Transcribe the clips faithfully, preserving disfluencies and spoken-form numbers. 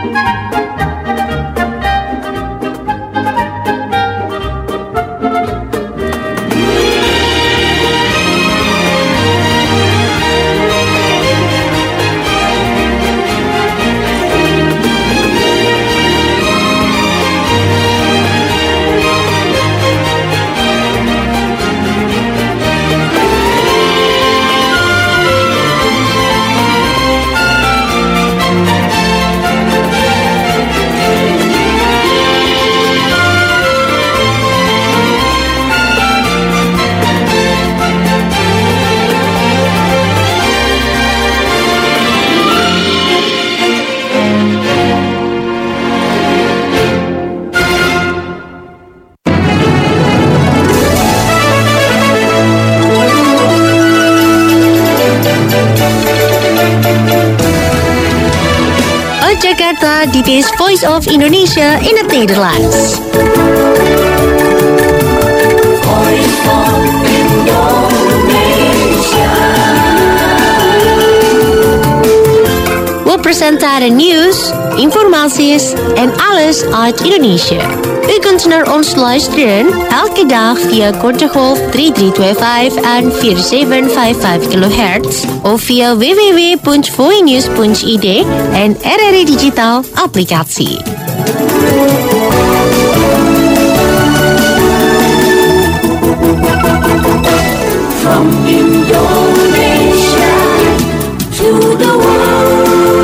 Jakarta, dit is Voice of Indonesia in het Nederlands. Voice of Indonesia. We presenteren nieuws, informaties en alles uit Indonesië. U kunt naar ons luisteren elke dag via korte golf drie drie twee vijf en vier zeven vijf vijf kilohertz of via w w w punt voinews punt i d en R R I Digitaal applicatie. From Indonesia to the world.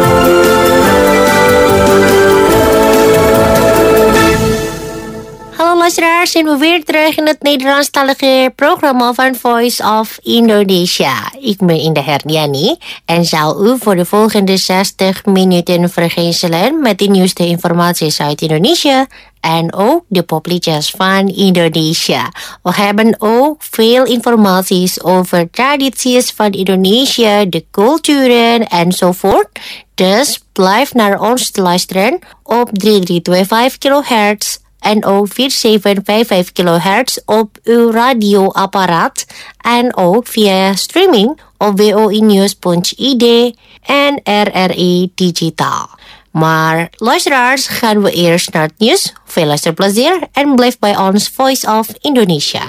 Luisteraars, zijn we weer terug in het Nederlandstalige programma van Voice of Indonesia. Ik ben Indah Herdiani en zal u voor de volgende zestig minuten vergezellen met de nieuwste informaties uit Indonesië en ook de popliedjes van Indonesia. We hebben ook veel informaties over tradities van Indonesië, de culturen enzovoort. Dus blijf naar ons luisteren op drie drie twee vijf kilohertz. En ook vier zeven vijf vijf kilohertz op uw radioapparaat. En ook via streaming op w o i news punt i d en R R I Digitaal. Maar luisteraars, gaan we eerst naar het nieuws. Veel luisterplezier en blijf bij ons Voice of Indonesia.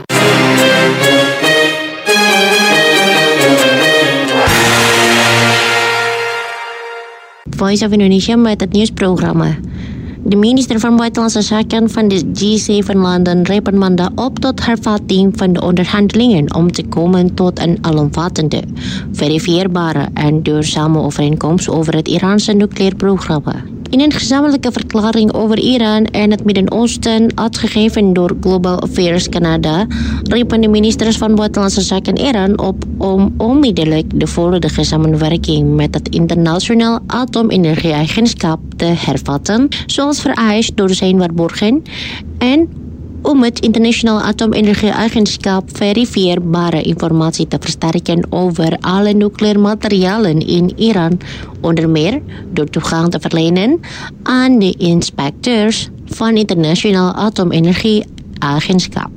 Voice of Indonesia met het nieuwsprogramma. De minister van Buitenlandse Zaken van de G zeven landen riepen maandag op tot hervatting van de onderhandelingen om te komen tot een alomvattende, verifieerbare en duurzame overeenkomst over het Iraanse nucleair programma. In een gezamenlijke verklaring over Iran en het Midden-Oosten, uitgegeven door Global Affairs Canada, riepen de ministers van Buitenlandse Zaken Iran op om onmiddellijk de volledige samenwerking met het Internationaal Atoomenergieagentschap te hervatten, zoals vereist door zijn waarborgen, en om het Internationaal Atoomenergieagentschap verifieerbare informatie te versterken over alle nucleaire materialen in Iran, onder meer door toegang te verlenen aan de inspecteurs van het Internationaal Atoomenergieagentschap.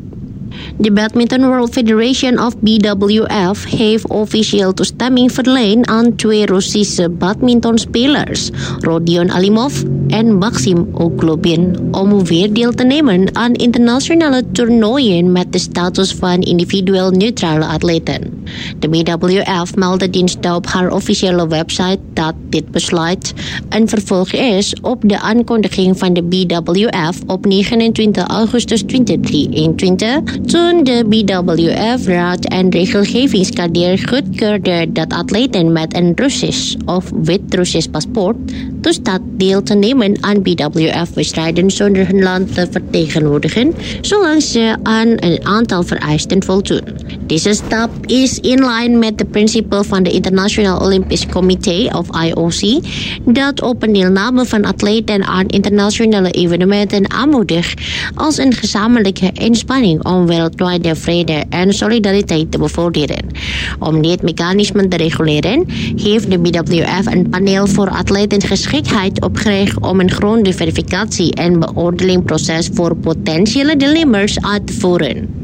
De Badminton World Federation of B W F heeft officieel toestemming verleend aan twee Russische badmintonspelers, Rodion Alimov en Maxim Oglobin, om weer deel te nemen aan internationale toernooien met de status van individueel neutrale atleten. De B W F meldde dinsdag op haar officiële website dat dit besluit een vervolg is op de aankondiging van de B W F op negenentwintig augustus tweeduizend drieëntwintig, toen de B W F Raad en Regelgevingskader goedkeurde dat atleten met een Russisch of Wit-Russisch paspoort toestaat deel te nemen aan B W F-wedstrijden zonder hun land te vertegenwoordigen, zolang ze aan een aantal vereisten voldoen. Deze stap is in lijn met de principe van de International Olympic Committee of I O C, dat open deelname van atleten aan internationale evenementen aanmoedigt als een gezamenlijke inspanning om wereldwijde vrede en solidariteit te bevorderen. Om dit mechanisme te reguleren, heeft de B W F een paneel voor atletengeschiktheid opgericht om een grondige verificatie en beoordelingproces voor potentiële deelnemers uit te voeren.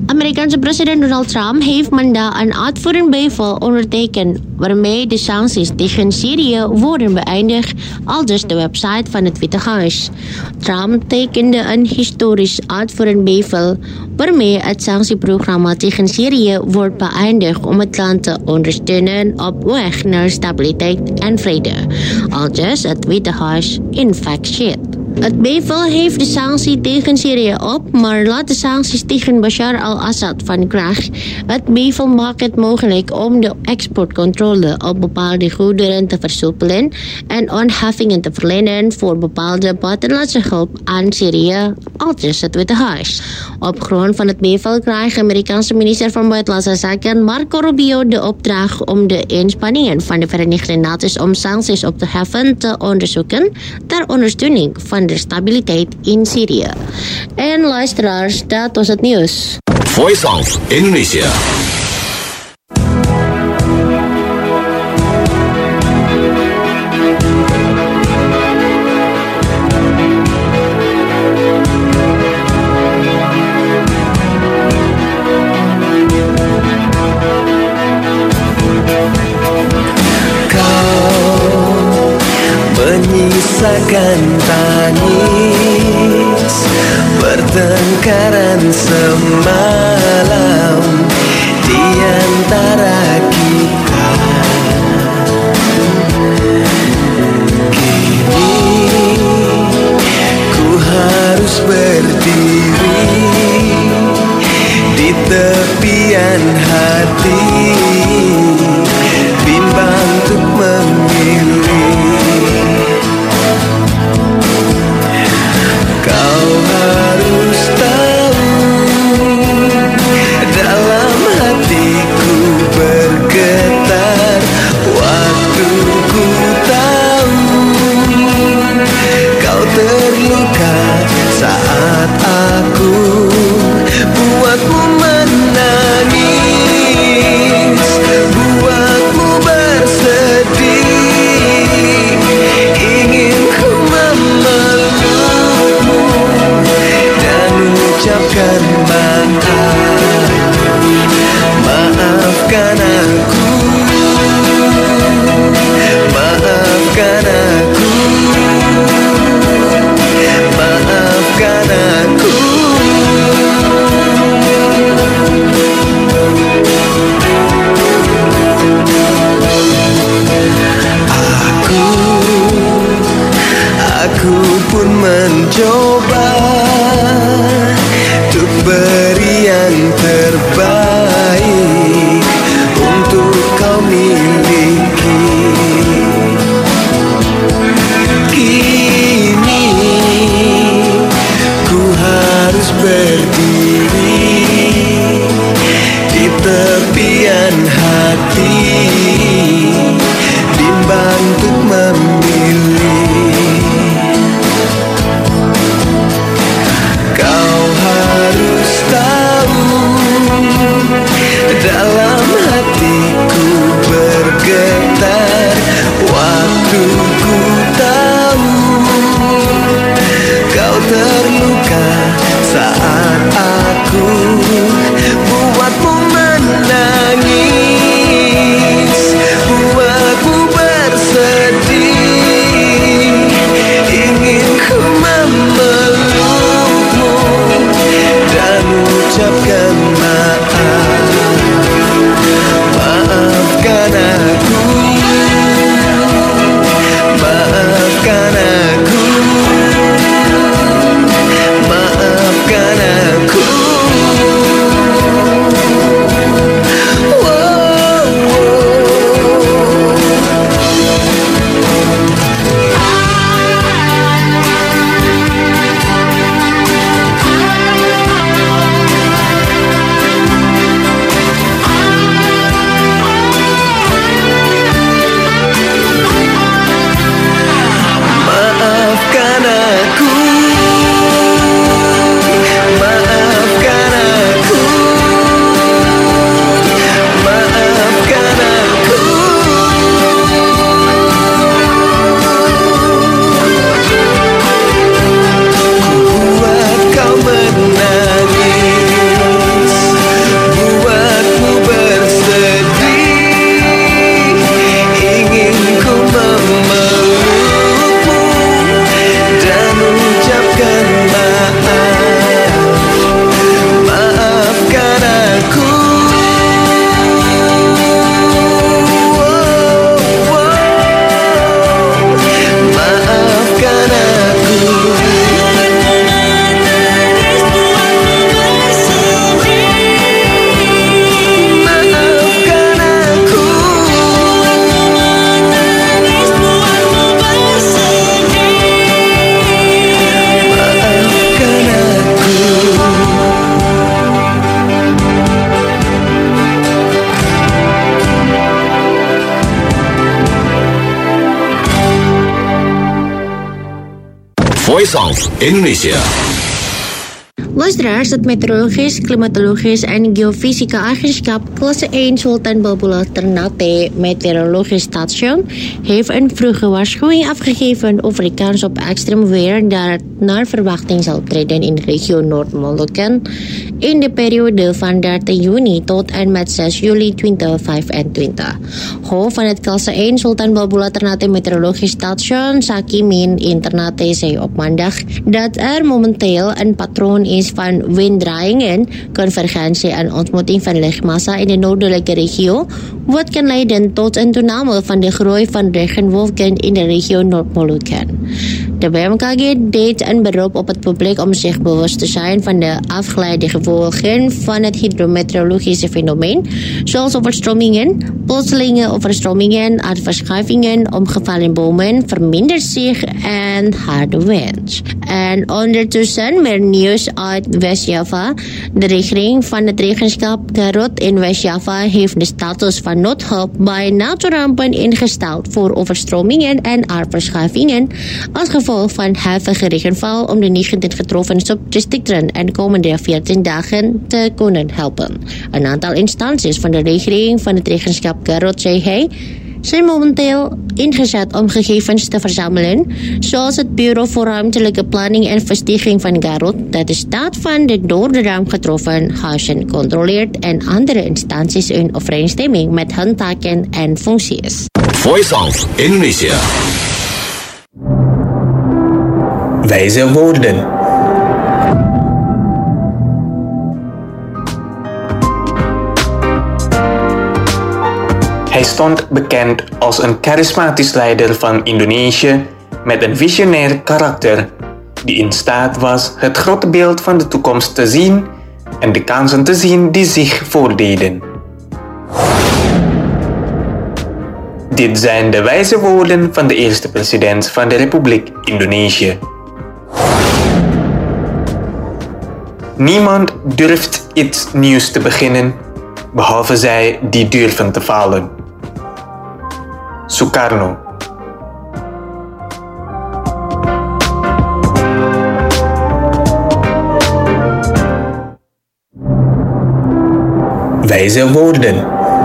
Amerikaanse president Donald Trump heeft mandag een uitvoeringsbevel ondertekend waarmee de sancties tegen Syrië worden beëindigd, aldus de website van het Witte Huis. Trump tekende een historisch uitvoeringsbevel waarmee het sanctieprogramma tegen Syrië wordt beëindigd om het land te ondersteunen op weg naar stabiliteit en vrede, aldus het Witte Huis in fact sheet. Het bevel heeft de sanctie tegen Syrië op, maar laat de sancties tegen Bashar al-Assad van kracht. Het bevel maakt het mogelijk om de exportcontrole op bepaalde goederen te versoepelen en ontheffingen te verlenen voor bepaalde buitenlandse hulp aan Syrië, aldus het Witte Huis. Op grond van het bevel krijgt de Amerikaanse minister van Buitenlandse Zaken Marco Rubio de opdracht om de inspanningen van de Verenigde Naties om sancties op te heffen te onderzoeken ter ondersteuning van de stabiliteit in Syrië. En luisteraars, dat was het nieuws. Voice of Indonesia. Menyisakan tangis pertengkaran semalam di antara kita. Kini ku harus berdiri di tepian hati, bimbang untuk memilih. Kau harus tahu, dalam hatiku bergetar waktu ku tahu kau terluka saat aku buatmu menangis, buatmu bersedih. Ingin ku memelukmu dan ucapkan maaf, maafkan aku, maafkan aku, maafkan aku. Aku, aku pun mencoba untuk beri yang terbaik untuk kau miliki. Kini ku harus berdiri di tepian hati, bimbang untuk memilih. Kau harus tahu, dalam hatiku bergetar waktu ku tahu kau terluka saat aku buatmu menangis, buatmu bersedih. Ingin ku memelukmu dan ucapkan maaf, maafkan aku, maafkan aku, maafkan Voice of Indonesia. Luisteraars, het meteorologisch, klimatologisch en geofysica agentschap klasse één Sultan Babula Ternate Meteorologisch Station heeft een vroege waarschuwing afgegeven over de kans op extreem weer dat naar verwachting zal optreden in de regio Noord-Molukken in de periode van dertien juni tot en met zes juli tweeduizend vijfentwintig. Hoofd van het klasse één Sultan Babula Ternate Meteorologisch Station, Sakimin in Ternate, zei op maandag dat er momenteel een patroon is van winddraaiingen, convergentie en ontmoeting van lichtmassa in de noordelijke regio, wat kan leiden tot een toename van de groei van regenwolken in de regio Noord-Molukken. De B M K G deed een beroep op het publiek om zich bewust te zijn van de afgeleide gevolgen van het hydrometeorologische fenomeen, zoals overstromingen, plotselinge overstromingen, aardverschuivingen, omgevallen bomen, vermindert zich en harde wind. En ondertussen meer nieuws uit West-Java. De regering van het regentschap Garut in West-Java heeft de status van noodhulp bij natuurrampen ingesteld voor overstromingen en aardverschuivingen als gevolg van hevige regenval om de negentien getroffen subdistricten en komende veertien dagen te kunnen helpen. Een aantal instanties van de regering van het regentschap Garut, zei hij, zijn momenteel ingezet om gegevens te verzamelen, zoals het Bureau voor Ruimtelijke Planning en Vestiging van Garut, dat de staat van de door de ramp getroffen huizen controleert en andere instanties in overeenstemming met hun taken en functies. Voice of Indonesia. Wijze woorden. Hij stond bekend als een charismatisch leider van Indonesië met een visionair karakter die in staat was het grote beeld van de toekomst te zien en de kansen te zien die zich voordeden. Dit zijn de wijze woorden van de eerste president van de Republiek Indonesië. Niemand durft iets nieuws te beginnen, behalve zij die durven te falen. Soekarno. Wijze woorden.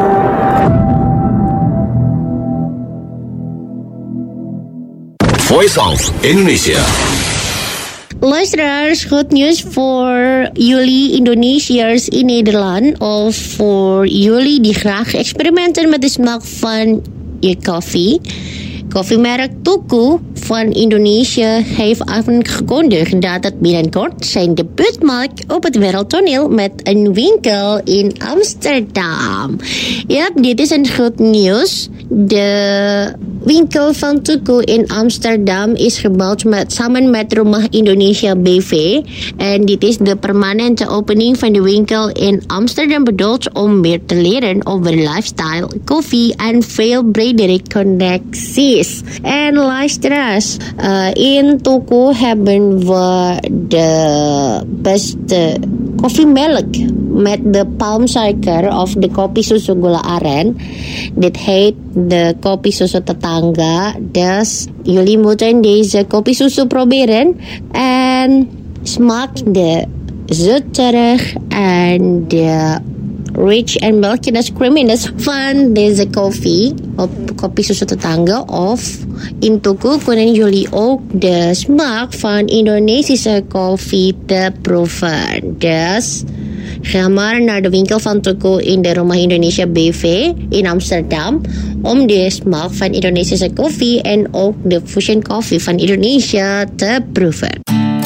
Voice of Indonesia. Luisteraars, goed nieuws voor jullie Indonesiërs in Nederland of voor jullie die graag experimenten met de smaak van je koffie. Koffiemerk Tuku van Indonesië heeft aangekondigd dat het binnenkort zijn debuut maakt op het wereldtoneel met een winkel in Amsterdam. Ja, dit is een goed nieuws. De winkel van Tuku in Amsterdam is gebouwd met, samen met Rumah Indonesia B V. En dit is de permanente opening van de winkel in Amsterdam bedoeld om meer te leren over lifestyle, koffie en veel bredere connecties. En luisteraars, uh, in Tuku hebben we de beste koffiemelk met de palmsuiker of de kopi susu gula aren. Dit heet de kopi susu tetangga. Dus jullie moeten deze kopi susu proberen en smaakt de zoeterig en de rich and milkiness creaminess van deze koffie op kopi susu tetangga. Of in Tuku kunnen jullie ook de smaak van Indonesische koffie te proeven. Dus ga maar naar de winkel van Tuku in de Rumah Indonesia B V in Amsterdam om de smaak van Indonesische koffie en ook de fusion koffie van Indonesië te proeven.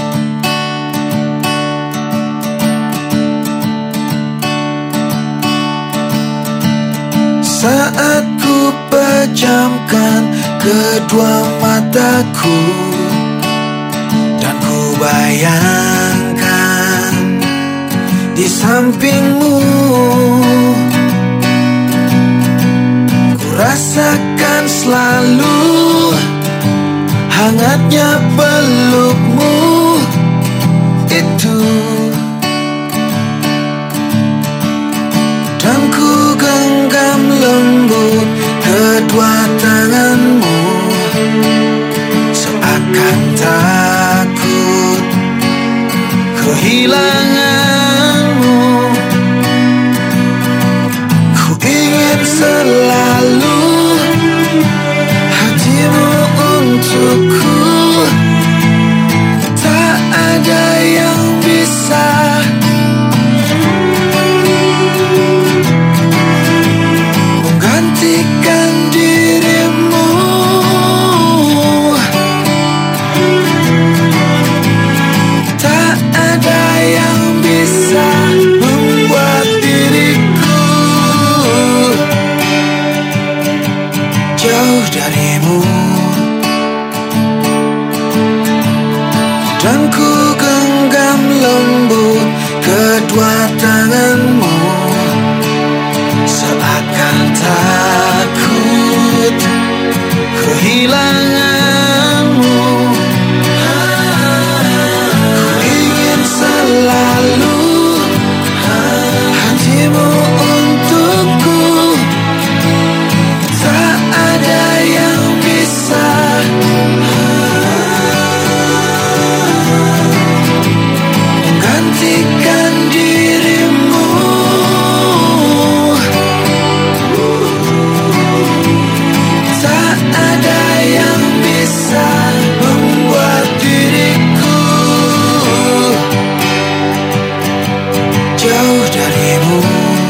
Saat ku pejamkan kedua mataku dan ku bayangkan di sampingmu, ku rasakan selalu hangatnya pelukmu itu, dan ku genggam lembut kedua tanganmu seakan tak kehilanganmu. Ku ingin selalu hatimu untukku. Tak ada yang bisa menggantikan dirimu. Tak ada yang bisa membuat diriku jauh darimu. Dan ku genggam lembut kedua tanganmu, seakan takut kehilanganmu. Ku ingin selalu hatimu untukku. Tak ada yang bisa menggantikan dirimu. Tak ada yang bisa membuat diriku jauh darimu.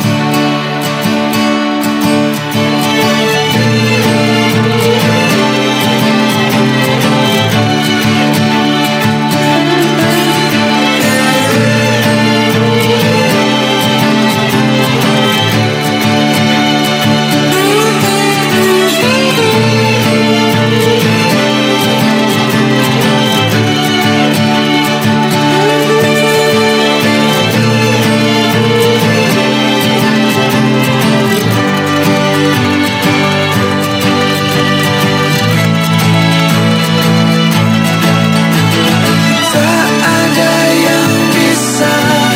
Tak ada yang bisa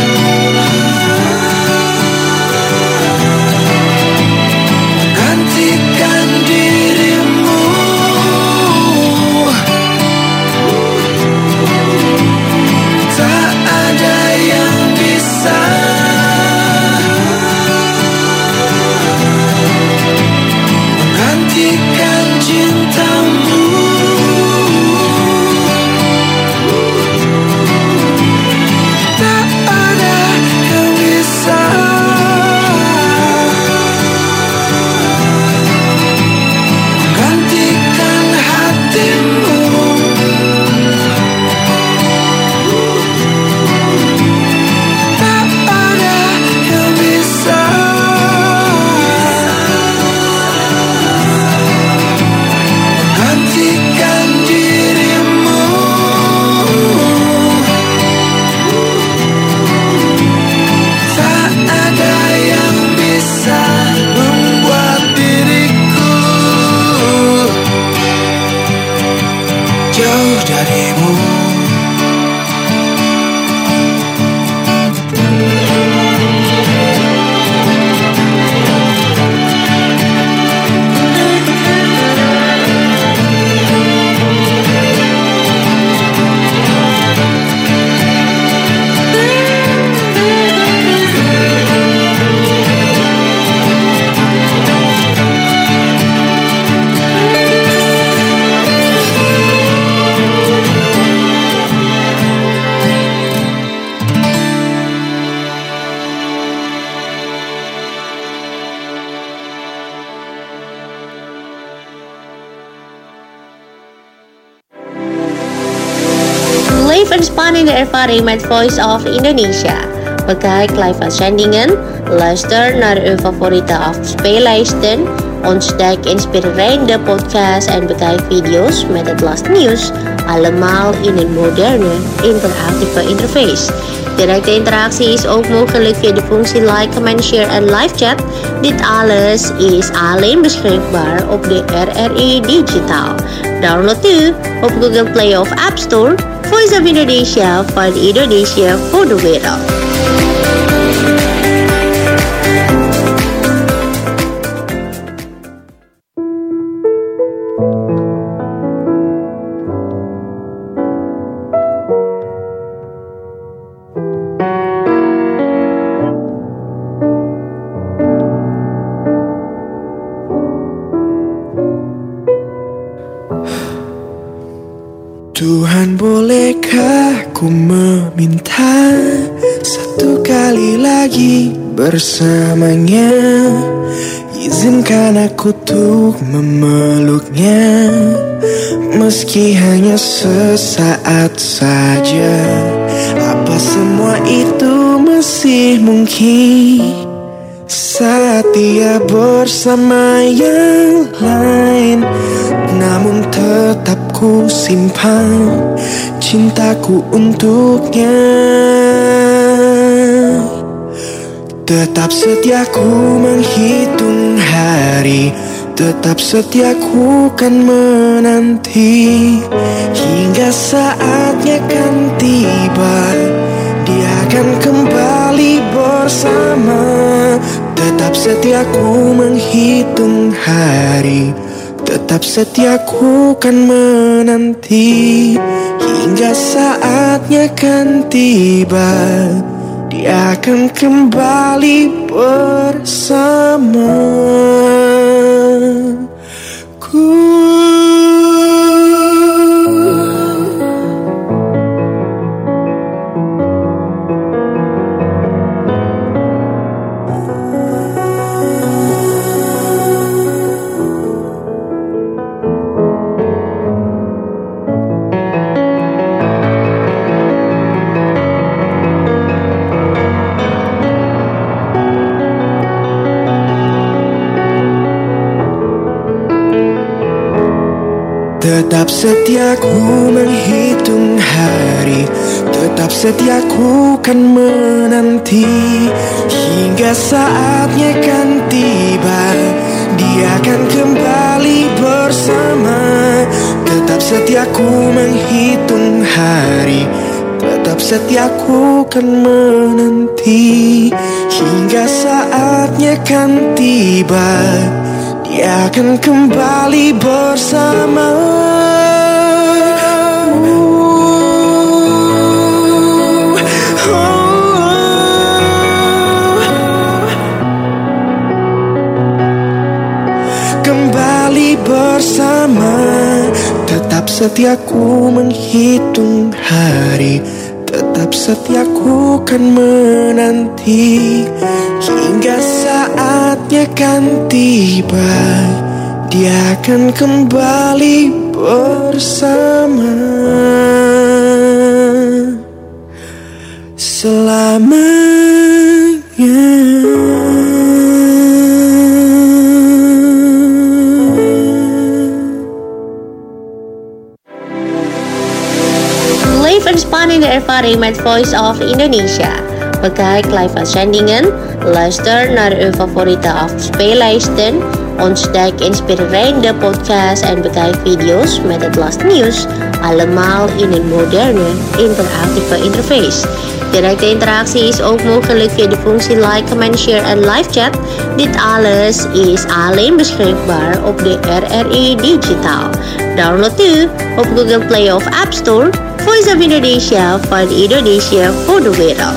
menggantikan dirimu. Tak ada yang bisa menggantikan cintamu. Tak ada yang bisa menggantikan hatimu. Tak ada yang bisa menggantikan dirimu. Tak ada yang bisa membuat diriku jauh darimu. Live en spannende ervaring met Voice of Indonesia. Bekijk live uitzendingen, luister naar uw favoriete afspeellijsten, ontdek inspirerende podcasts en bekijk video's met het laatste nieuws. Allemaal in een moderne, interactieve interface. Directe interactie is ook mogelijk via de functie like, comment, share en live chat. Dit alles is alleen beschikbaar op de R R I Digitaal. Download nu op Google Play of App Store. Voice of Indonesia van Indonesia voor de wereld. bolehkah ku meminta satu kali lagi bersamanya? Izinkan aku untuk memeluknya, meski hanya sesaat saja. Apa semua itu masih mungkin saat dia bersama yang lain? Namun tetap ku simpan cintaku untuknya. Tetap setia ku menghitung hari, tetap setia ku kan menanti, hingga saatnya kan tiba, dia akan kembali bersama. Tetap setia ku menghitung hari, tetap setia ku kan menanti, hingga saatnya kan tiba, dia akan kembali bersama ku. Tetap setia ku menghitung hari, tetap setia ku kan menanti, hingga saatnya kan tiba, dia akan kembali bersama. Tetap setia ku menghitung hari, tetap setia ku kan menanti, hingga saatnya kan tiba, dia akan kembali bersama. Kembali bersama. Tetap setia ku menghitung hari, tetap setia ku kan menanti, hingga saatnya kan tiba, dia akan kembali bersama selamanya. Live en spannende ervaring met Voice of Indonesia. Bekijk live uitzendingen, luister naar uw favoriete afspeellijsten, ontdek inspirerende podcasts en bekijk video's met het laatste nieuws. Allemaal in een moderne, interactieve interface. Directe interactie is ook mogelijk via de functie like, comment, share en live chat. Dit alles is alleen beschikbaar op de R R I Digitaal. Download nu op Google Play of App Store. Voice of Indonesia van Indonesia voor de wereld.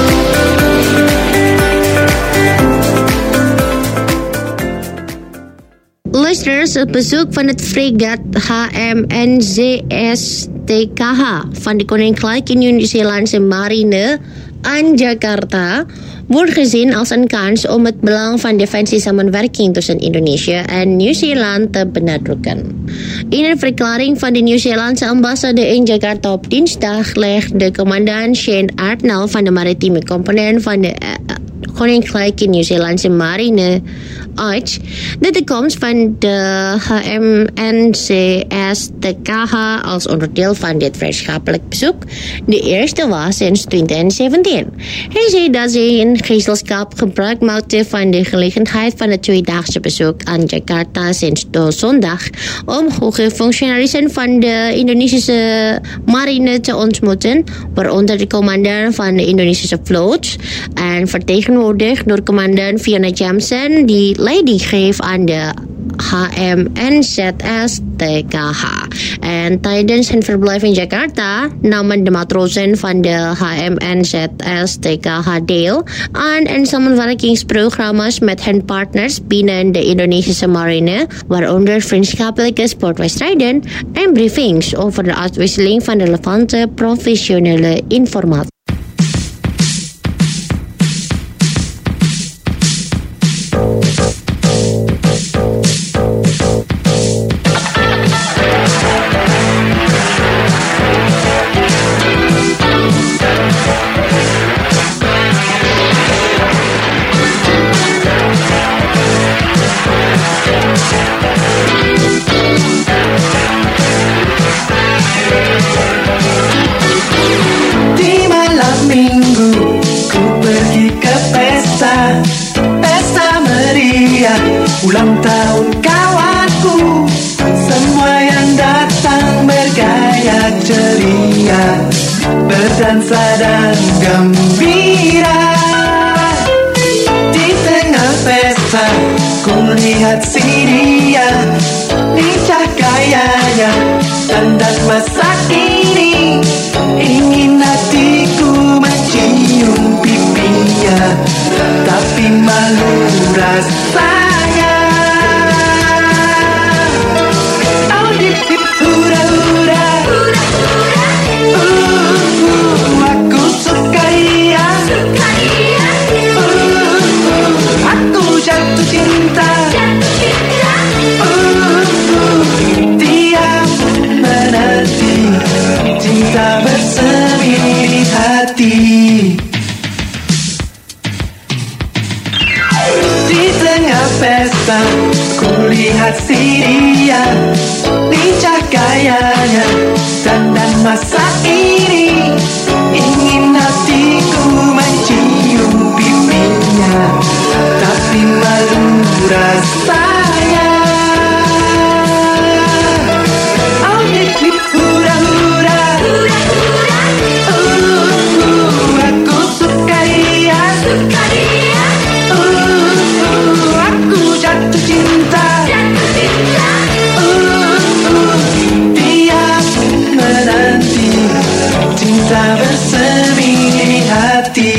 Luisteraars, het bezoek van het fregat H M N Z S T K H van de Koninklijke Nieuw-Zeelandse Marine aan Jakarta wordt gezien als een kans om het belang van defensiesamenwerking tussen Indonesië en Nieuw-Zeeland te benadrukken. In een verklaring van de Nieuw-Zeelandse ambassade in Jakarta op dinsdag legde commandant Shane Artnell van de maritieme component van de uh, Koninklijke Nieuw-Zeelandse Marine uit dat de komst van de H M N Z S T K H als onderdeel van dit vriendschappelijk bezoek de eerste was sinds twintig zeventien. Hij zei dat ze in gezelschap gebruik maakte van de gelegenheid van het tweedaagse bezoek aan Jakarta sinds de zondag om hoge functionarissen van de Indonesische marine te ontmoeten, waaronder de commandant van de Indonesische vloot en vertegenwoordigd door commandant Fiona Jameson, die leiding geeft aan de H M N Z S T K H. En tijdens hun verblijf in Jakarta namen de matrozen van de H M N Z S T K H deel aan en samenwerkingsprogramma's met hun partners binnen de Indonesische marine, waaronder vriendschappelijke sportwedstrijden en briefings over de uitwisseling van relevante professionele informatie. Ulang tahun kawanku, semua yang datang bergaya ceria, berdansa dan gembira. Di tengah pesta ku lihat si dia, lincah gayanya, dandan masa kini, ingin hatiku mencium pipinya, tapi malu rasanya. Pesta, ku lihat si dia, lincah gayanya, dandan masa ini, ingin hatiku mencium pipinya, tapi malu rasanya. Oh, dip dip hura-hura, uh, uh, aku suka dia, suka dia. Jatuh cinta, jatuh cinta. Uh, uh, dia menanti cinta bersemi di hati.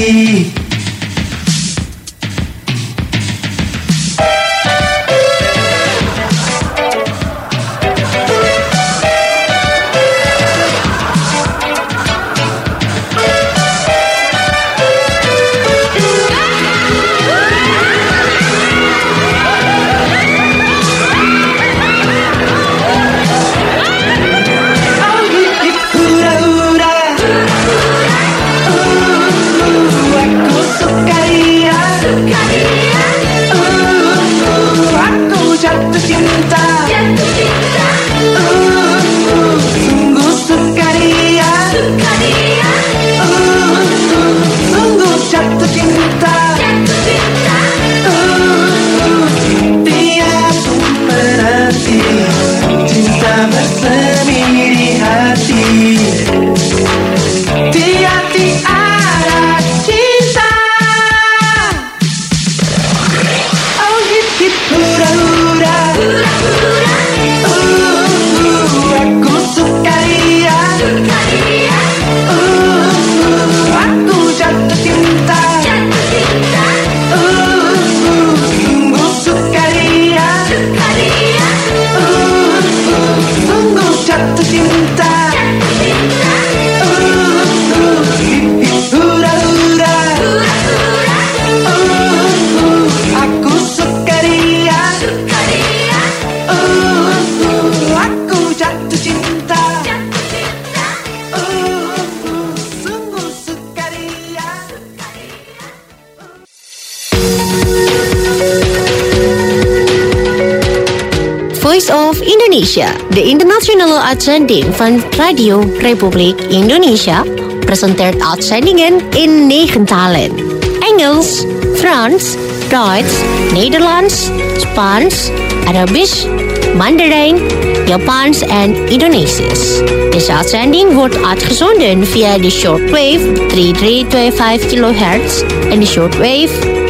Voice of Indonesia, de internationale uitzending van Radio Republiek Indonesia, presenteert uitzendingen in negen talen: Engels, Frans, Duits, Nederlands, Spaans, Arabisch, Mandarijn, Japans en Indonesisch. Deze uitzending wordt uitgezonden via de shortwave drie drie twee vijf kilohertz en de shortwave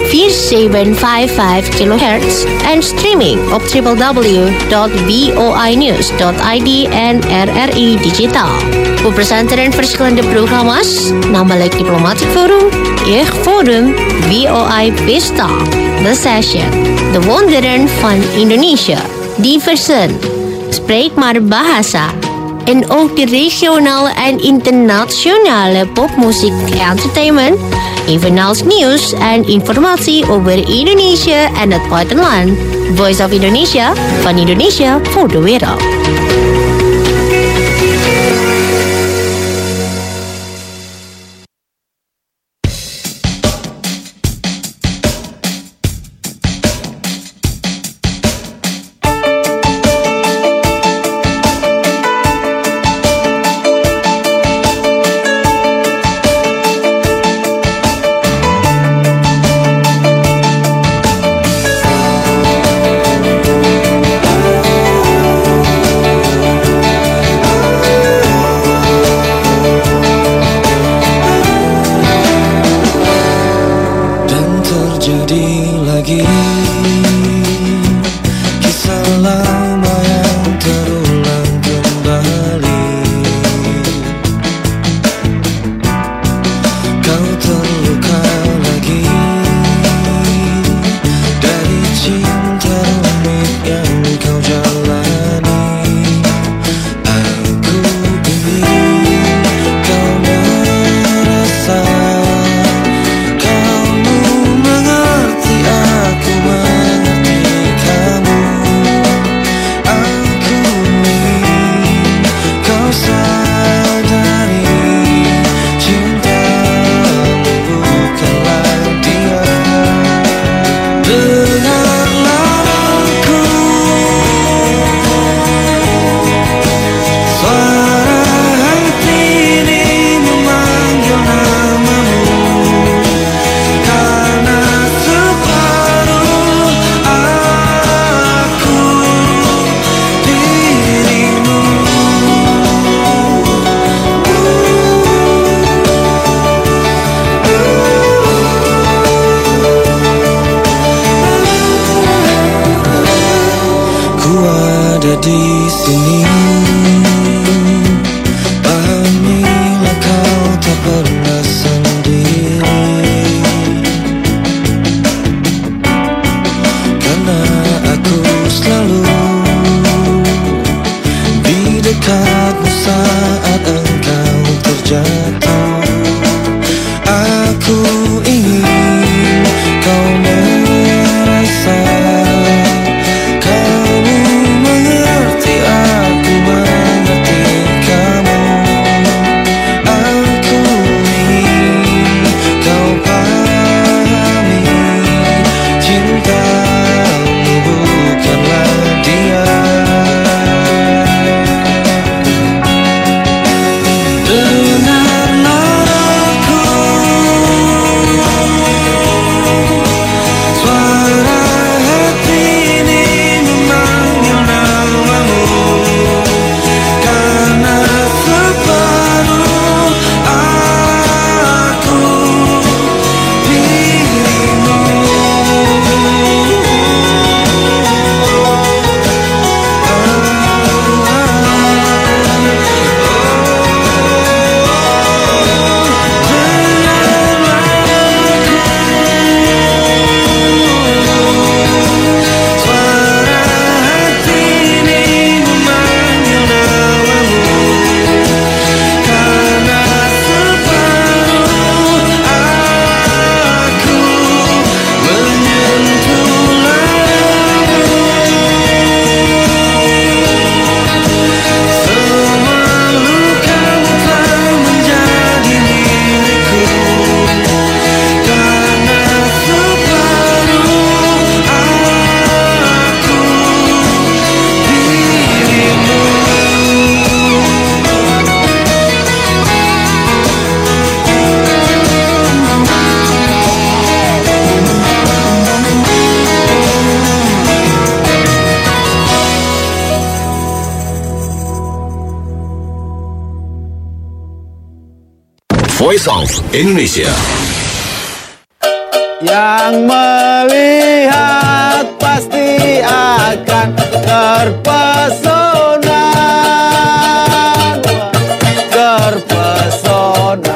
four seven five five kilohertz and streaming of w w w dot voi news dot i d en R R I Digital. Voor presenteren verschillende programma's, namelijk Diplomatic Forum, Jeugd Forum, V O I Pesta, The Session, De Wonderen van Indonesia, Diversen, Spreek maar Bahasa, en ook de regionale en internationale popmuziek entertainment, evenals nieuws en informatie over Indonesië en het buitenland. Voice of Indonesia, van Indonesia voor de wereld. Voice of Indonesia. Yang melihat pasti akan terpesona, terpesona.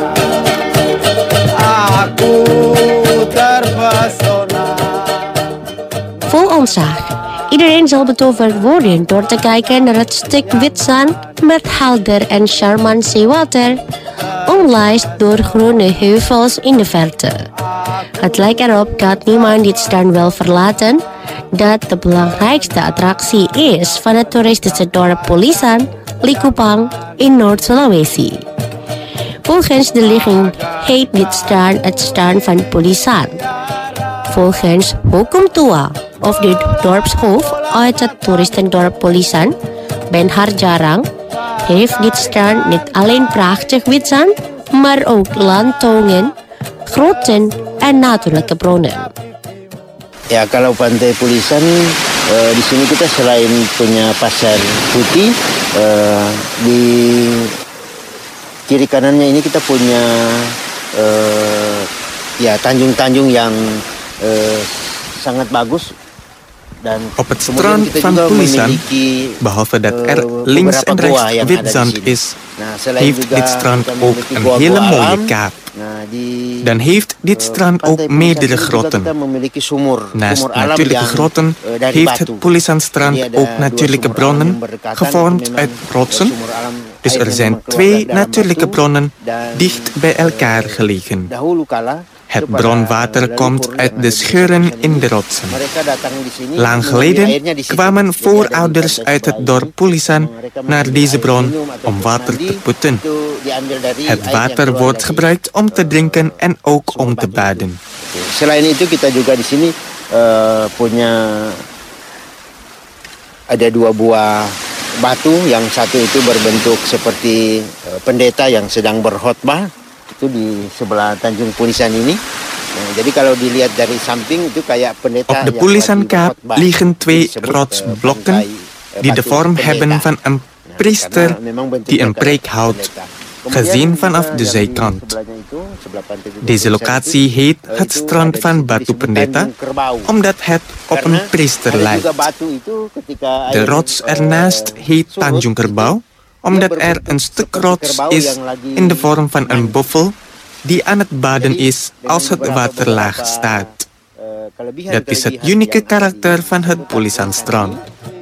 Aku terpesona. Vol ontzag. Iedereen zal betoverd worden door te kijken naar het stuk wit zand met helder en charmant zeewater, omlijst door groene heuvels in de verte. Het lijkt erop dat niemand dit strand wil verlaten, dat de belangrijkste attractie is van het toeristische dorp Pulisan, Likupang in Noord-Sulawesi. Volgens de ligging heet dit strand het strand van Pulisan. Volgens Hukum Tua of de dorpshoofd uit het toeristendorp Pulisan, Ben Harjarang, heeft dit strand niet alleen prachtig wit zand, maar ook landtongen, grotten en natuurlijke bronnen. Ya, kalau Pantai Pulisan, uh, di sini kita selain punya pasir putih, uh, di kiri kanannya ini kita punya uh, ya tanjung-tanjung yang uh, sangat bagus. Op het strand van Pulisan, behalve dat er links en rechts wit zand is, heeft dit strand ook een hele mooie kaap. Dan heeft dit strand ook meerdere grotten. Naast natuurlijke grotten heeft het Pulisan-strand ook natuurlijke bronnen, gevormd uit rotsen. Dus er zijn twee natuurlijke bronnen dicht bij elkaar gelegen. Het bronwater komt uit de scheuren in de rotsen. Lang geleden kwamen voorouders uit het dorp Pulisan naar deze bron om water te putten. Het water wordt gebruikt om te drinken en ook om te baden. Selain itu kita juga di sini uh, punya ada dua buah batu, yang satu itu berbentuk seperti uh, pendeta yang sedang berkhotbah. Itu di sebelah Tanjung Pulisan ini. Nah, jadi kalau dilihat dari samping itu kayak pendeta. Op de Pulisan-kaap liggen twee rotsblokken die de vorm hebben van een priester die een preek houdt, gezien vanaf de zijkant. Deze locatie heet het strand van Batu Pendeta, omdat het op een priester lijkt. De rots ernaast heet Tanjung Kerbau, omdat er een stuk rots is in de vorm van een buffel die aan het baden is als het water laag staat. Dat is het unieke karakter van het Pulisan-strand.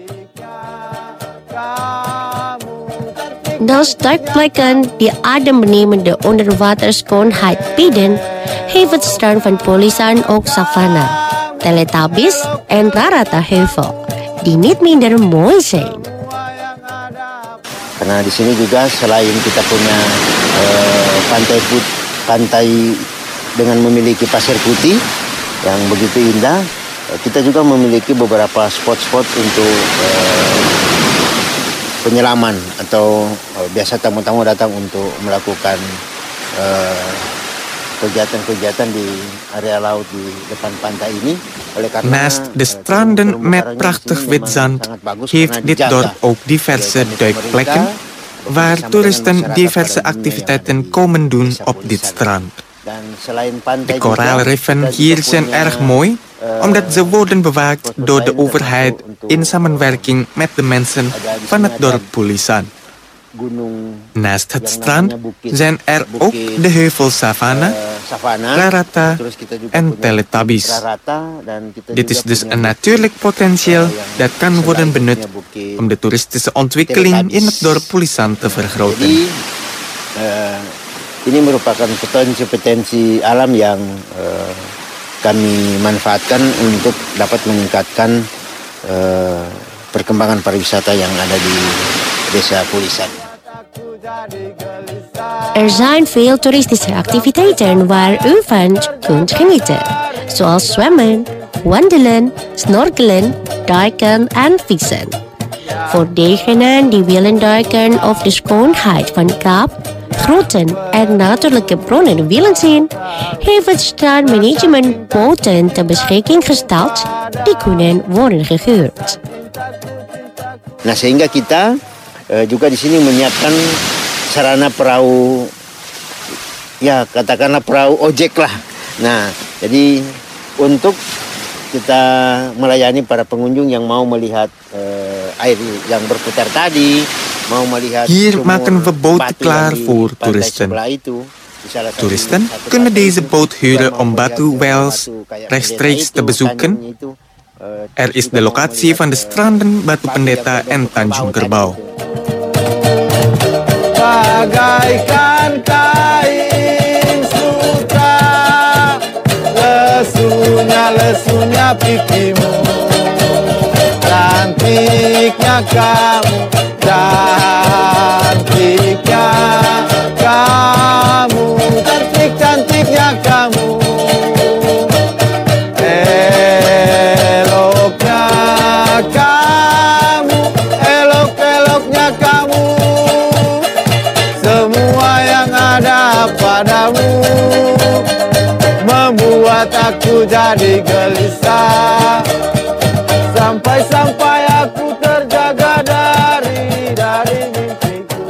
Naast duikplekken die adembenemende onderwaterschoonheid bieden, heeft het strand van Pulisan ook savanna, Teletubbies en Rarata-heuvel, die niet minder mooi zijn. Karena di sini juga selain kita punya uh, pantai put, pantai dengan memiliki pasir putih yang begitu indah, kita juga memiliki beberapa spot-spot untuk uh, penyelaman atau uh, biasa tamu-tamu datang untuk melakukan uh, kegiatan-kegiatan di area laut di depan pantai ini. Naast de stranden met prachtig wit zand heeft dit dorp ook diverse duikplekken waar toeristen diverse activiteiten komen doen op dit strand. De koraalriffen hier zijn erg mooi omdat ze worden bewaakt door de overheid in samenwerking met de mensen van het dorp Pulisan. Naast het strand zijn er ook de heuvels Savana, Rarata en Teletubbies. Dit is dus een natuurlijk potentieel dat kan worden benut om de toeristische ontwikkeling in het dorp Pulisan te vergroten. Ini merupakan potensi-potensi alam yang uh, kami manfaatkan untuk dapat meningkatkan uh, perkembangan pariwisata yang ada di Desa Pulisan. Er zijn veel toeristische activiteiten waar u van kunt genieten, zoals zwemmen, wandelen, snorkelen, duiken en vissen. Voor degenen die willen duiken of de schoonheid van kaap, grotten en natuurlijke bronnen willen zien, heeft het strandmanagement boten ter beschikking gesteld die kunnen worden gehuurd. Nah, sehingga kita uh, juga di sini menyiapkan sarana perahu, ya katakanlah perahu ojek lah. Nah, jadi untuk kita melayani para pengunjung yang mau melihat uh, air yang berputar tadi, mau melihat Hier sumur maken we boten batu klaar yang di voor pantai toeristen. sebelah itu. Di salah satu- Toeristen satu kunnen pantai deze itu boot juga huren mau om melihat, Batu eh, Wells batu kayak rechtstreeks pendeta te itu, bezoeken. tanjungnya itu. Eh, Er terus is juga de mau locatie melihat, van de eh, stranden Batu batu yang Pendeta berbentuk en Tanjung Kerbau. tadi itu. Bagaikan kain sutra, lesunya lesunya pipimu, cantiknya kamu, cantiknya kamu, cantik cantiknya kamu, eloknya kamu, elok eloknya kamu. Semua yang ada padamu membuat aku jadi gelisah, sampai-sampai aku terjaga dari dari mimpiku.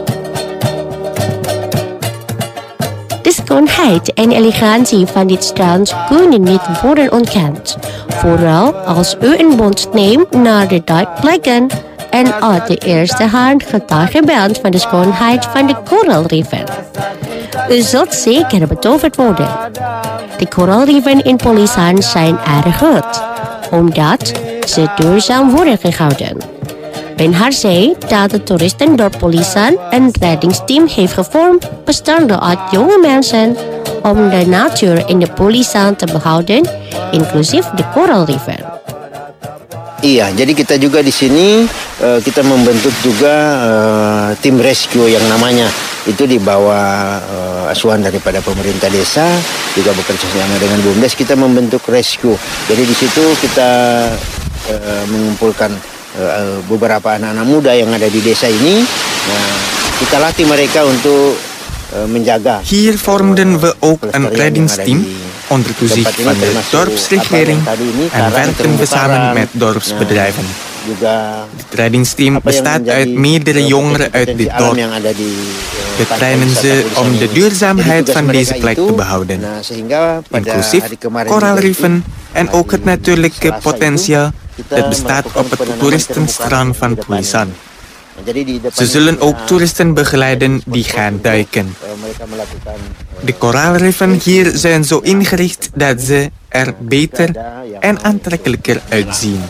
De schoonheid en elegantie van dit strand kunnen niet worden ontkend. Vooral als u een boot neemt naar de duikplekken en uit de eerste hand getuige bent van de schoonheid van de koraalriffen. U zult zeker betoverd worden. De koraalriffen in Polisan zijn erg goed, omdat ze duurzaam worden gehouden. Ben Har zei dat het toeristendorp Polisan een reddingsteam heeft gevormd bestaande uit jonge mensen om de natuur in de Polisan te behouden, inclusief de koraalriffen. Iya, jadi kita juga di sini eh, kita membentuk juga eh, tim rescue yang namanya itu di bawah eh, asuhan daripada pemerintah desa, juga bekerja sama dengan BUMDes. Kita membentuk rescue. Jadi di situ kita eh, mengumpulkan eh, beberapa anak-anak muda yang ada di desa ini. Nah, kita latih mereka untuk eh, menjaga. Hier vormden we ook een Pelestarian yang ada reddingsteam di onder toezicht tempat ini, van de termasuk dorpsregering apa yang tadi ini, en karang werken we terumbu samen karang. met dorpsbedrijven. Nah, juga Het reddingsteam apa yang bestaat menjadi, uit meerdere eh, jongeren uit potensi dit alam dorp. yang ada di, eh, We pantai trainen wisata ze Polisan om de ini. duurzaamheid Jadi van tugas deze mereka plek itu, te behouden, nah, sehingga pada inclusief hari kemarin koraalriffen juga itu, en ook het hari natuurlijke Selasa potentieel itu, kita dat bestaat melakukan op het penanaman toeristenstrand terumbu van karang di Pulisan. depannya. Nah, jadi di depan Ze zullen ini, ook nah, toeristen begeleiden die spot-spot gaan untuk, duiken. eh, mereka melakukan, eh, De koraalriffen hier zijn zo ingericht dat ze er beter en aantrekkelijker uitzien.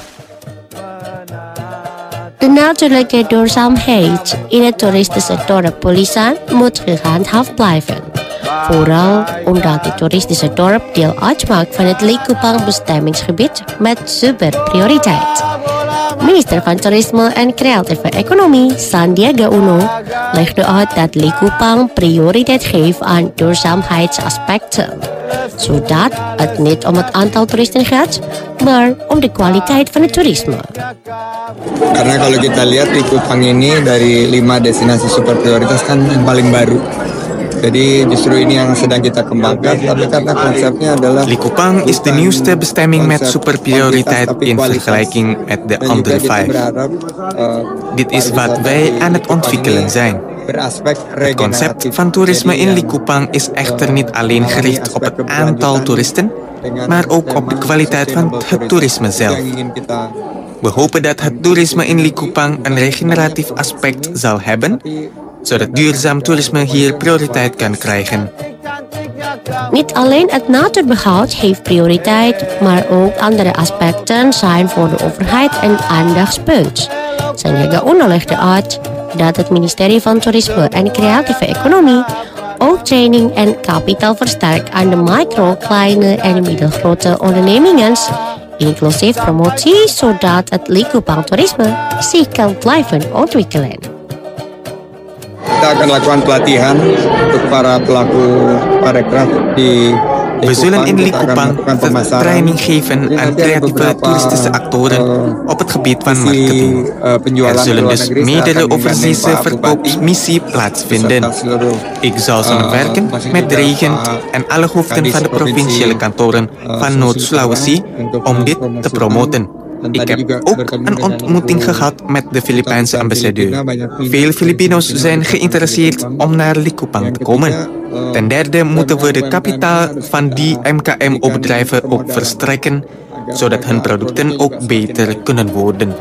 De natuurlijke duurzaamheid in het toeristische dorp Polisan moet gehandhaafd blijven. Vooral omdat het toeristische dorp deel uitmaakt van het Likupang bestemmingsgebied met superprioriteit. Minister van Toerisme en Creatieve Economie Sandiaga Uno legde uit dat Likupang prioriteit geeft aan duurzaamheidsaspecten, zodat het niet om het aantal toeristen gaat, maar om de kwaliteit van het toerisme. Karena kalau kita lihat Likupang ini dari lima destinasi super prioritas kan yang paling baru. Jadi justru ini yang sedang kita kembangkan, tapi karena konsepnya adalah Likupang is de nieuwste bestemming met superprioriteit in vergelijking met de andere vijf. Dit is wat wij aan het ontwikkelen zijn. Het concept van toerisme in Likupang is echter niet alleen gericht op het aantal toeristen, maar ook op de kwaliteit van het toerisme zelf. We hopen dat het toerisme in Likupang een regeneratief aspect zal hebben, zodat duurzaam toerisme hier prioriteit kan krijgen. Niet alleen het natuurbehoud heeft prioriteit, maar ook andere aspecten zijn voor de overheid een aandachtspunt. Sandiaga Uno legde uit dat het ministerie van Toerisme en Creatieve Economie ook training en kapitaal versterkt aan de micro, kleine en middelgrote ondernemingen, inclusief promotie, zodat het Likupang toerisme zich kan blijven ontwikkelen. kita akan lakukan pelatihan untuk para pelaku parekraf di We zullen in Likupang training geven aan creatieve toeristische actoren op het gebied van marketing. Er zullen dus meerdere overzeese verkoopsmissie plaatsvinden. Ik zal samenwerken met de regent en alle hoofden van de provinciale kantoren van Noord-Sulawesi om dit te promoten. Dan Ik tadi heb juga ook bertemu een dengan ontmoeting ibu gehad met de Filipijnse duta besar ambassadeur. Filipina. Banyak Veel Filipinos Filipina zijn datang ke geïnteresseerd Likupang. om naar Likupang Yang te komen. ketiga, eh, Ten derde moeten we de U M K M kapitaal harus van kita die M K M-bedrijven berikan ook permodalan verstrekken, agar zodat hun mereka producten produknya ook juga semakin beter baik. kunnen worden.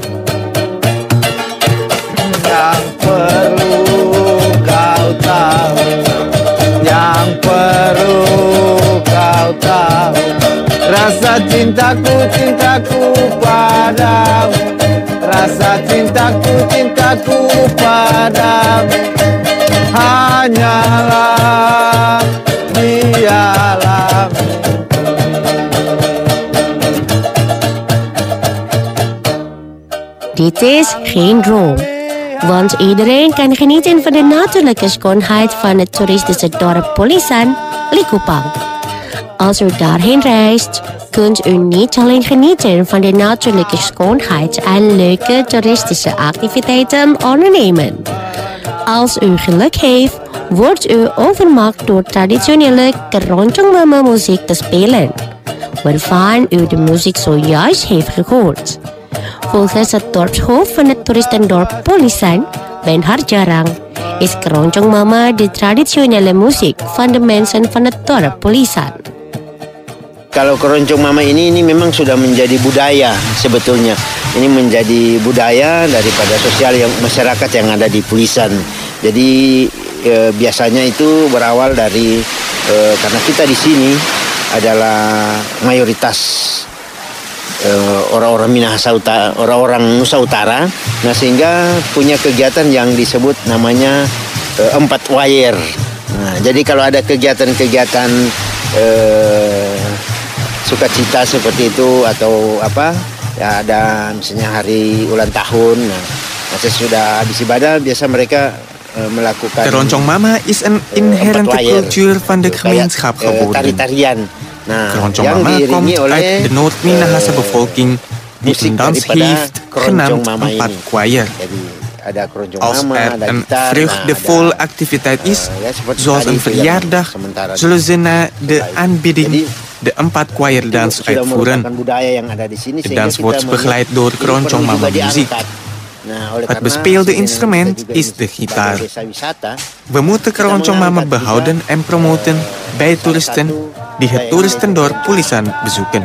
Yang perlu kau tahu, yang perlu kau tahu, rasa cintaku, cintaku padamu, rasa cintaku, cintaku padamu, hanyalah dialah. Dit is geen droom. Want iedereen kan genieten van de natuurlijke schoonheid van het toeristische dorp Pulisan, Likupang. Als u daarheen reist, kunt u niet alleen genieten van de natuurlijke schoonheid en leuke toeristische activiteiten ondernemen. Als u geluk heeft, wordt u overmaakt door traditionele Keroncong Mama muziek te spelen, waarvan u de muziek zojuist heeft gehoord. Volgens het dorpshoofd van het toeristendorp Pulisan, Ben Harjarang, is Keroncong Mama de traditionele muziek van de mensen van het dorp Pulisan. Kalau keroncong mama ini ini memang sudah menjadi budaya sebetulnya. Ini menjadi budaya daripada sosial yang masyarakat yang ada di Pulisan. Jadi e, biasanya itu berawal dari e, karena kita di sini adalah mayoritas e, orang-orang Minahasa Utara, orang-orang Nusa Utara. Nah sehingga punya kegiatan yang disebut namanya e, empat wayer. Nah jadi kalau ada kegiatan-kegiatan e, sukacita seperti itu atau apa ya ada misalnya hari ulang tahun nah sesudah habis ibadah biasa mereka uh, melakukan Keroncong Mama is een inherente cultuur van de gemeenschap uh, geworden. tari-tarian. Nah, Keroncong yang Mama diiringi komt oleh uit de Noord-Minahasa uh, bevolking die musik een dans daripada heeft Keroncong genaamd Mama empat ini. choir. Jadi ada keroncong Als mama, er ada een gitar, vreugdevolle nah, ada, activiteit is, uh, ya, seperti zoals tadi een itu yang verjaardag, sementara zullen ze na de Jadi, aanbieding de empat choir dans sudah uitvoeren. merupakan budaya yang ada di sini De sehingga dans kita wordt melihat begeleid door ini Keroncong perlu Mama juga muziek. diangkat. Nah, oleh Het karena bespeelde seiring instrument kita juga is de sebagai gitaar. desa wisata, We moeten Keroncong Mama behouden en promoten bij toeristen die het toeristendorp Pulisan bezoeken.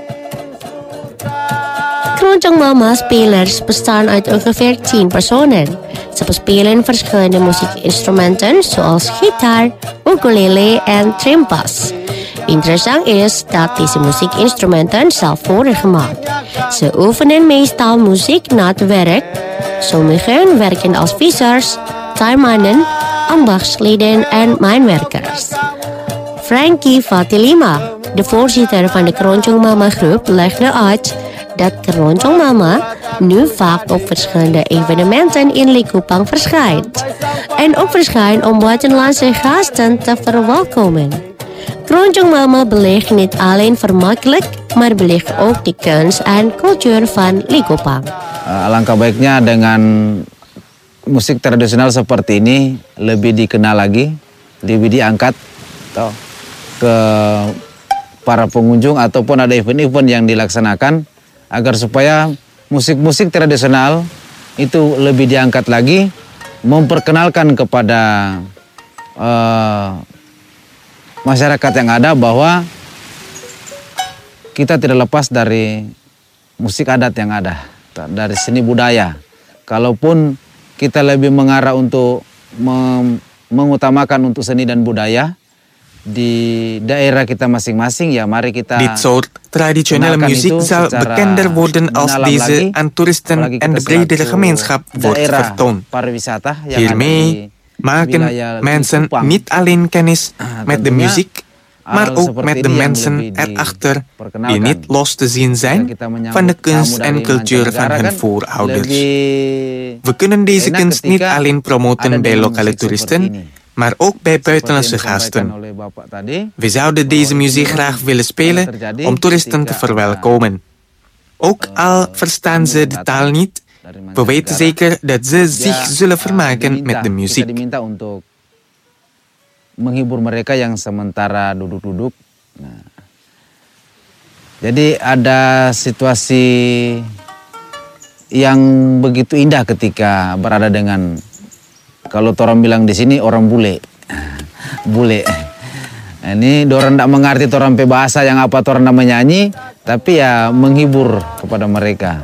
Keroncong Mama spelers bestaan uit ongeveer tien personen. Ze bespelen verschillende muziekinstrumenten zoals gitaar, ukulele en trimpas. Interessant is dat deze muziekinstrumenten zelf worden gemaakt. Ze oefenen meestal muziek na het werk. Sommigen werken als vissers, tuinmannen, ambachtsleden en mijnwerkers. Frankie Fatilima, de voorzitter van de Keroncong Mama groep, legde uit dat Keroncong Mama nu vaak op verschillende evenementen in Likupang verschijnt. En ook verschijnt om buitenlandse gasten te verwelkomen. Keroncong Mama belegt niet alleen vermakkelijk, maar belegt ook de kunst en cultuur van Likupang. Uh, alangkah baiknya dengan musik tradisional seperti ini lebih dikenal lagi, lebih diangkat toh, ke para pengunjung ataupun ada event-event yang dilaksanakan agar supaya musik-musik tradisional itu lebih diangkat lagi, memperkenalkan kepada uh, masyarakat yang ada bahwa kita tidak lepas dari musik adat yang ada, dari seni budaya. Kalaupun kita lebih mengarah untuk mem- mengutamakan untuk seni dan budaya di daerah kita masing-masing, ya mari kita Dit soort traditionele kenalkan muziek itu zal secara bekender worden als mendalam deze lagi, aan toeristen apalagi en kita de bredere selaku gemeenschap wordt daerah vertoond. pariwisata yang ada Hiermee di maken wilayah mensen Likupang. niet alleen kennis Ah, met de tentunya muziek, maar hal ook seperti met de ini yang mensen lebih erachter die diperkenalkan. niet los te zien Jika zijn kita menyambut van de kunst tamu en dari cultuur van mancanegara hun kan voorouders. lebih We kunnen deze enak kunst niet ketika alleen ada promoten bij dengan lokale musik seperti toeristen, ini. maar ook bij Seperti buitenlandse yang disampaikan gasten. oleh Bapak tadi, We zouden deze muziek graag willen spelen terjadi om toeristen te ketika verwelkomen. Ook al verstaan ze de taal niet, we weten zeker dat ze zich dia, zullen uh, vermaken diminta, met de kita muziek. diminta untuk menghibur mereka yang sementara duduk-duduk. Nah, jadi ada situasi yang begitu indah ketika berada dengan, kalau orang bilang di sini orang bule, bule. Ini orang tidak mengerti orang pe bahasa yang apa orang nak menyanyi, tapi ya menghibur kepada mereka.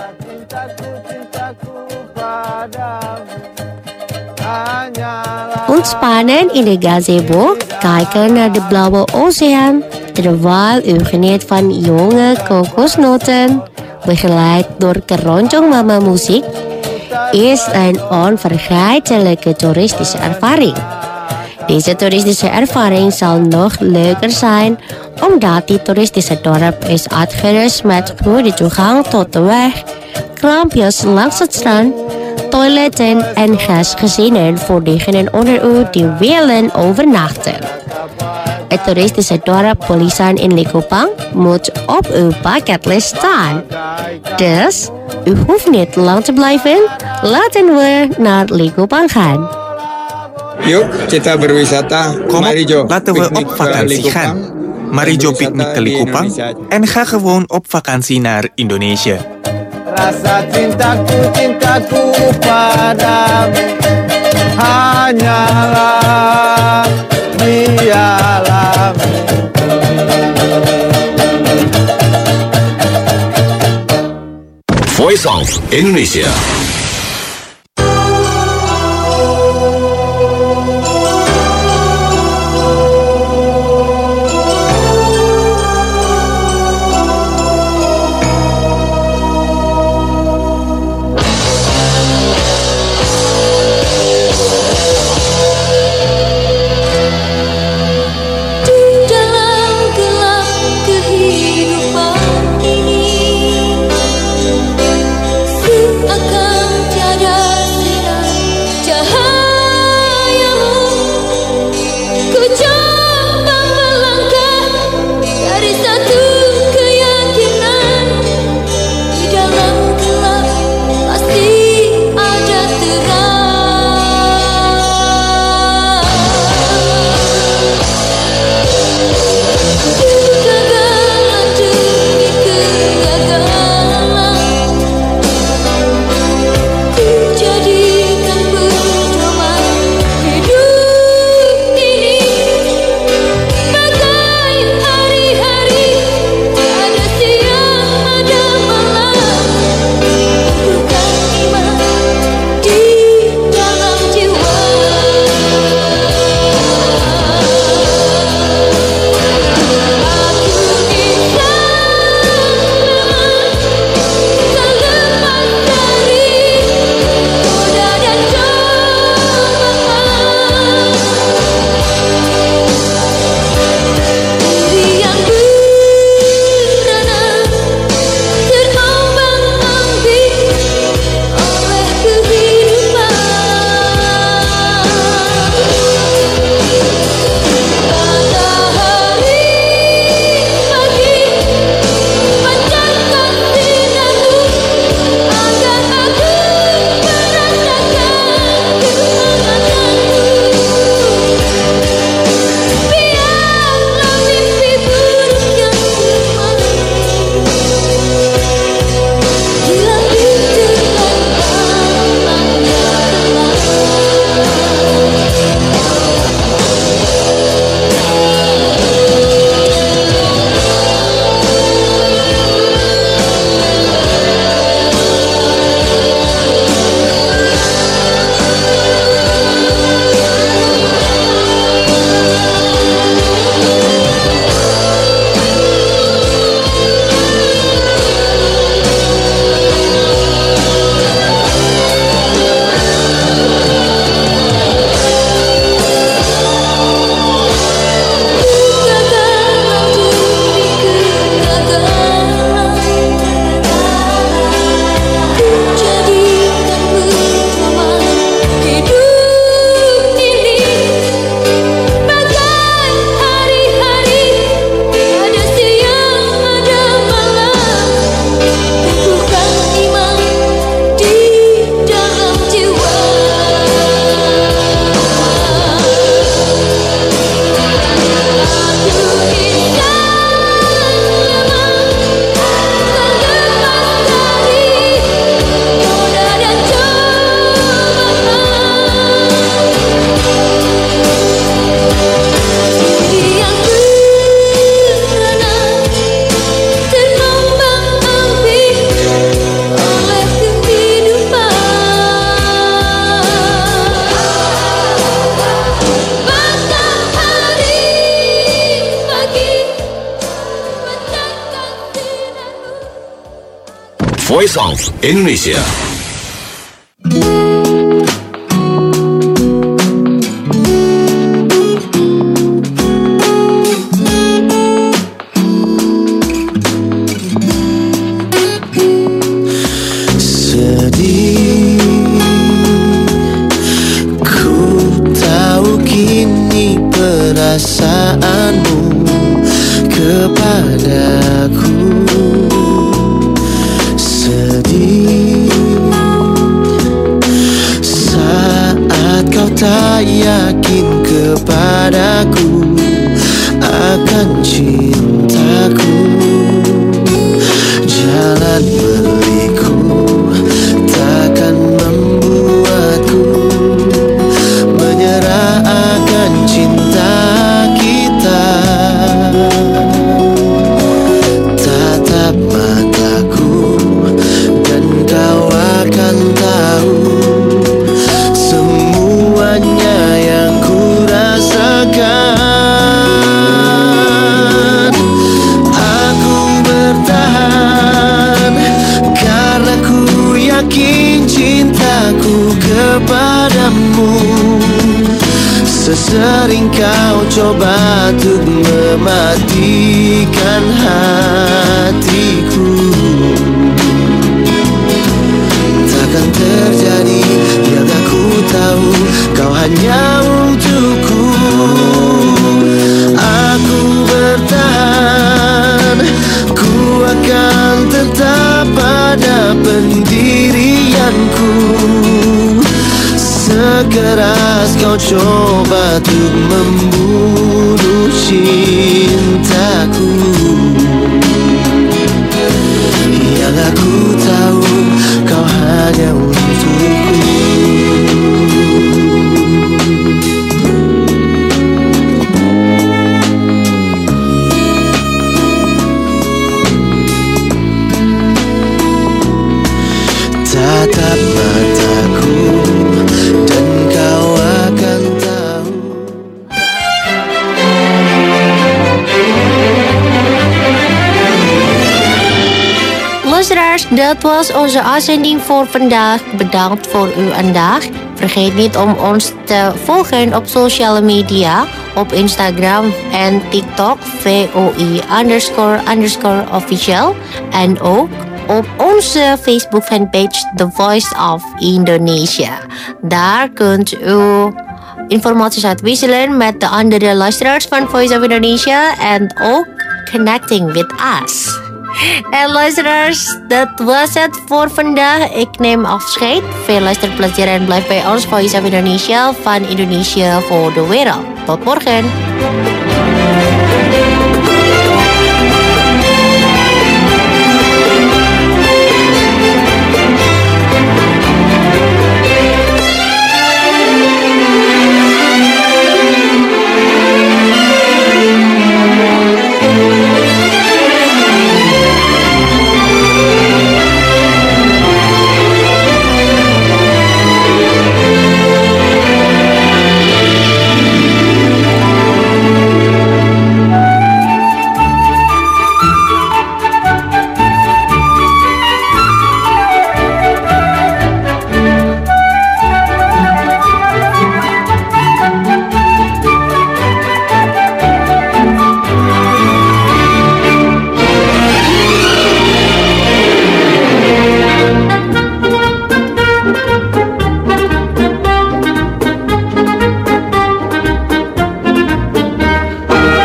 Ontspannen in de gazebo, kijken naar de blauwe oceaan, terwijl u geniet van jonge kokosnoten, begeleid door keroncong mama muziek, is een onvergetelijke toeristische ervaring. Deze toeristische ervaring zal nog leuker zijn, omdat die toeristische dorp is uitgerust met goede toegang tot de weg, kraampjes langs het strand, toiletten en gastgezinnen voor diegenen onder u die willen overnachten. Het toeristische dorp Pulisan in Likupang moet op uw bucketlist staan. Dus, u hoeft niet lang te blijven. Laten we naar Likupang gaan. Yuk kita berwisata. Kom Mari op, Jo. laten we Piknik op ke vakantie Likupang. gaan. Mari Jo piknik ke Likupang en ga gewoon op vakantie naar Indonesië. Rasa cintaku, cintaku padamu hanyalah di alam Voice of Indonesia. Akan Voice of Indonesia. Perasaanmu kepadaku sedih saat kau tak yakin kepadaku akan cintaku. Jalan berliku takkan membuatku menyerah akan cinta kita. Tatap mataku dan kau akan tahu semuanya yang ku rasakan. Aku bertahan karena ku yakin cintaku kepadamu. Sesering kau coba untuk mematikan hatiku, takkan terjadi yang aku tahu. Kau hanya untukku. Aku bertahan, ku akan tetap pada pendirianku. Sekeras kau coba untuk membunuh cintaku, yang aku tahu kau hanya untukku. Tatap mataku dan kau akan tahu. Luisteraars, dat was onze uitzending voor vandaag. Bedankt voor uw aandacht. Vergeet niet om ons te volgen op sociale media, op Instagram en TikTok, V O I underscore underscore official. En ook op onze Facebook fanpage The Voice of Indonesia. Daar kunt u informatie uitwisselen met de andere luisteraars van Voice of Indonesia en ook connecting with us. En luisteraars, dat was het voor vandaag. Ik neem afscheid. Veel luisterplezier en blijf bij ons Voice of Indonesia van Indonesia voor de wereld. Tot morgen.